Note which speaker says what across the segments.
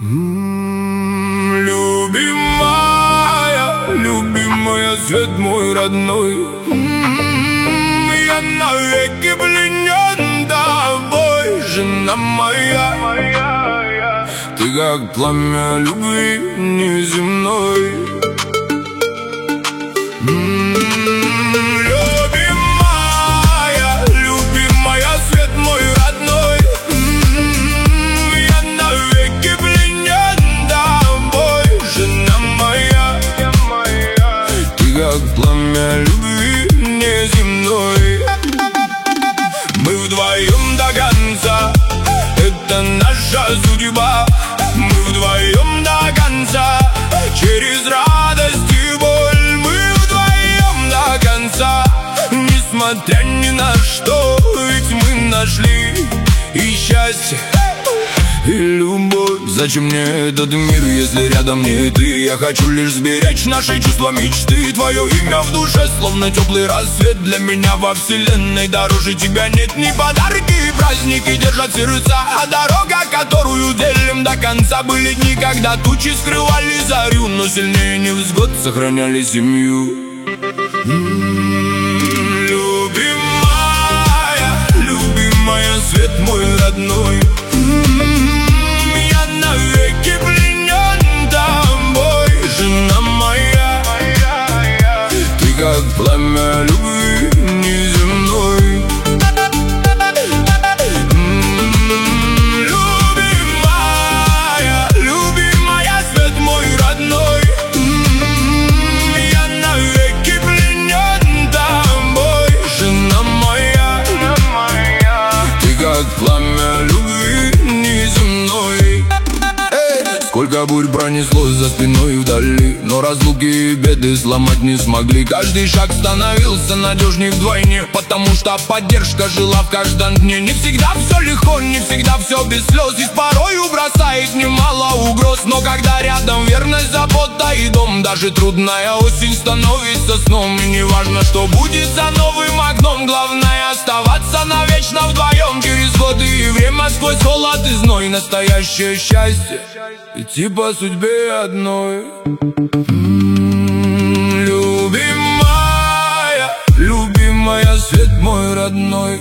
Speaker 1: Любимая, любимая, свет мой родной, я навеки пленен тобой, жена моя. Ты как пламя любви неземной. Любимая, любимая, свет мой родной, я навеки пленен тобой, жена моя. Ты как пламя любви неземной. Мы вдвоем до конца, это наша судьба. Мы вдвоем до конца, через радость и боль. Мы вдвоем до конца, несмотря ни на что. Ведь мы нашли и счастье, и любовь. Зачем мне этот мир, если рядом не ты? Я хочу лишь сберечь наши чувства, мечты. Твое имя в душе, словно теплый рассвет. Для меня во вселенной дороже тебя нет. Ни подарки, и праздники держат сердца, а дорога, которую делим до конца. Были дни, когда тучи скрывали зарю, но сильнее невзгод сохраняли семью. Любимая, любимая, свет мой родной, я навеки пленен тобой, жена моя. Ты как пламя любви неземной. Любимая, любимая, свет мой родной, я навеки пленен тобой, жена моя. Ты как пламя любви неземной. Сколько бурь пронеслось за спиной вдали, но разлуки и беды сломать не смогли. Каждый шаг становился надежней вдвойне, потому что поддержка жила в каждом дне. Не всегда все легко, не всегда все без слез, и порою бросает немало угроз. Но когда рядом верность, забота и дом, даже трудная осень становится сном. И не важно, что будет за новым окном, главное оставаться навечно вдвоем. Через годы и время, сквозь холод и зной, настоящее счастье идти по судьбе одной. Любимая, любимая, свет мой родной,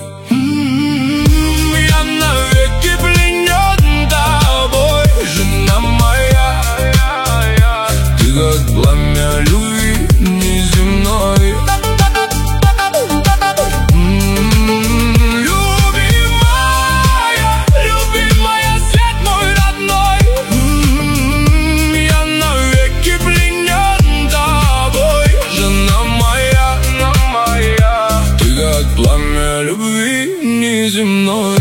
Speaker 1: я навеки пленен тобой, жена моя. Ты как пламя любви неземной. Пламя любви неземной.